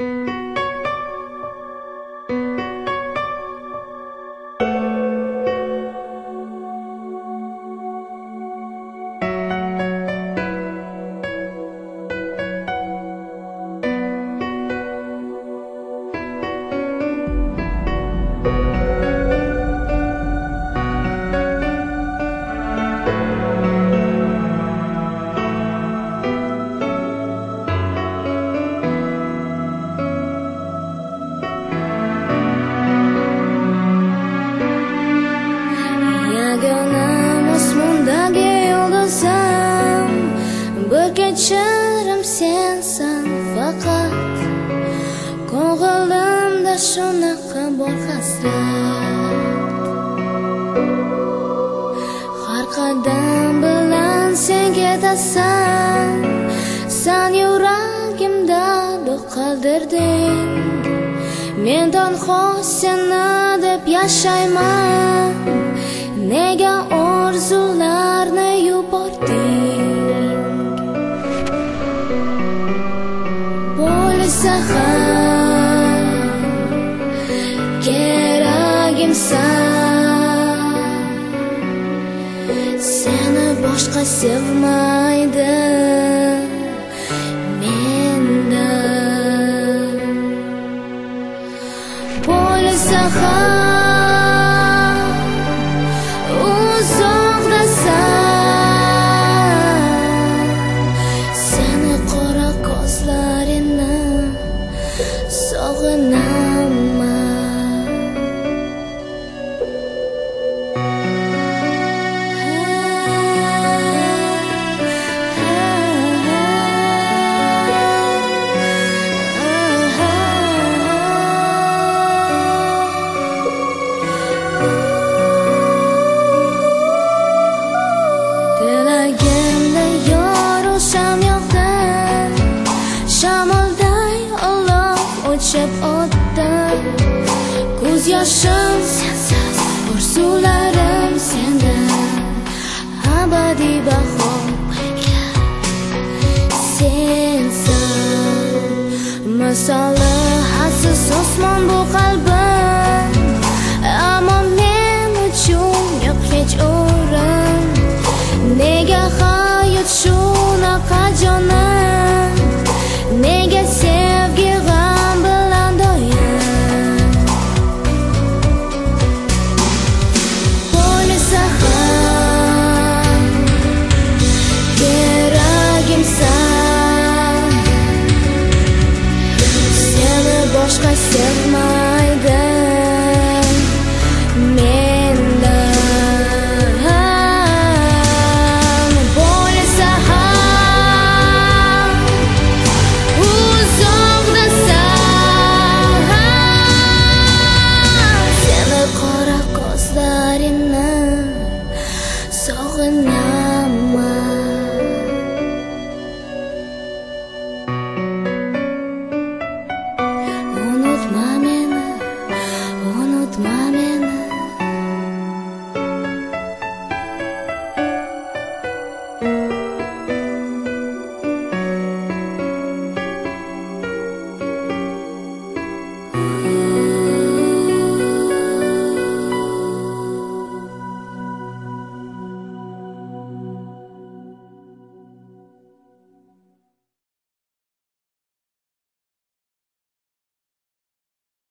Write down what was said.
Kechirim sensan faqat ko'nglimda shunaqa bor hasrat har qadam bilan sen ketasan san yuragimda do'q qoldirding men tanho seni deb yashayman nega orzularni yubording Sahar keragimsan seni boshqa sevmaydi menda bo'li sahar uzoqdasan seni qora ko'zlaringni sog'inaman tilagimda yorisham yo'qda shamolday o'chib o'tdi ko'z yoshim sensiz orzularim senda abadiy bahoga sensan misoli hadsiz osmon bu qalbim ammo men uchun yo'q hech o'rin nega hayot shunaqa jonim nega sevgi boshqa sevma